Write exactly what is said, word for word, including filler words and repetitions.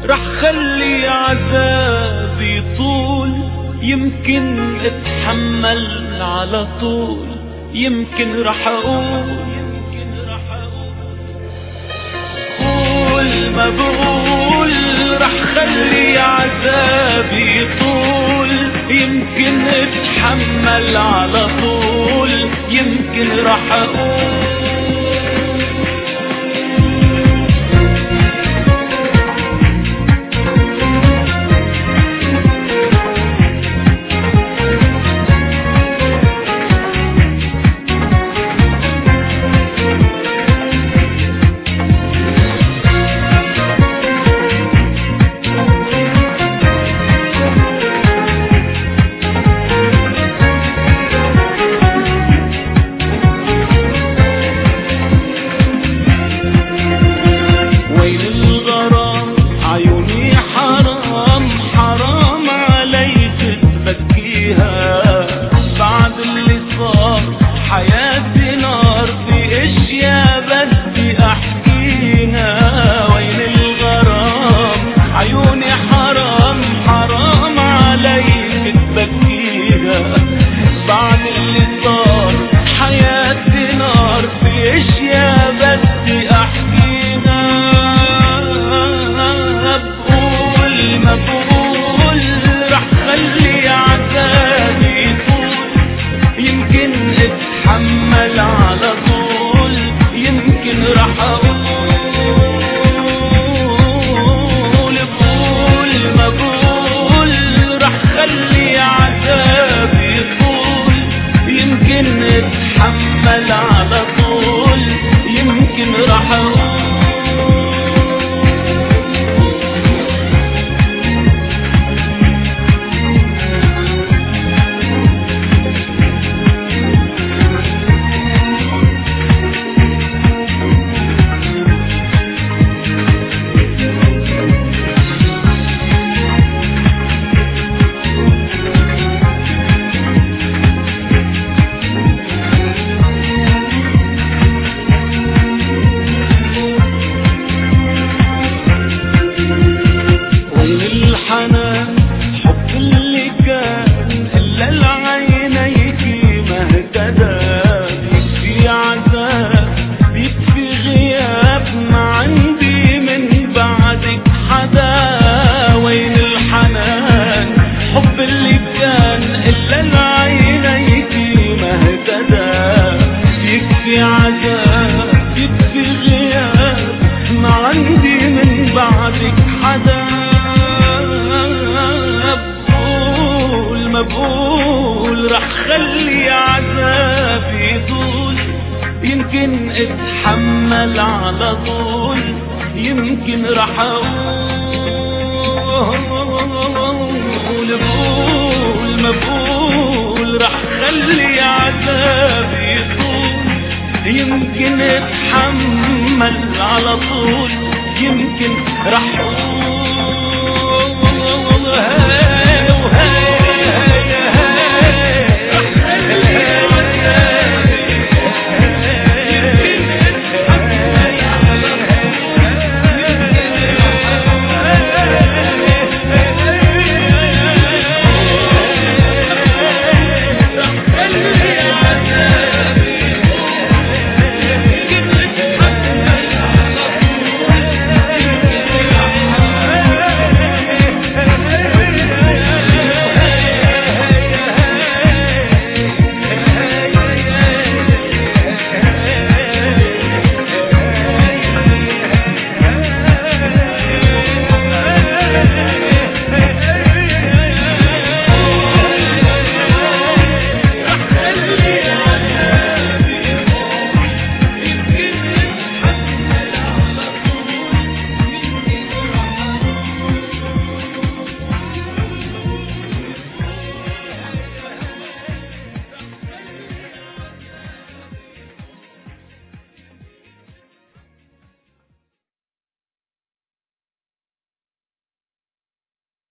رح خلي عذابي طول، يمكن اتحمل على طول، يمكن رح اقول قول ما بقول. رح خلي عذابي طول، يمكن اتحمل على طول، يمكن رح اقول على طول، يمكن رح اقول حب اللي كان إلا العينيكي ما اهتدى. يكفي عذاب يكفي غياب، ما عندي من بعدك حدا. وين الحنان حب اللي كان إلا العينيكي ما اهتدى. يكفي عذاب يكفي غياب، ما عندي من بعدك حدا. بقول رح خلي عذابي طول، يمكن اتحمل على طول، يمكن رح اقول بقول ما بقول. رح خلي عذابي طول، يمكن اتحمل على طول، يمكن رح اقول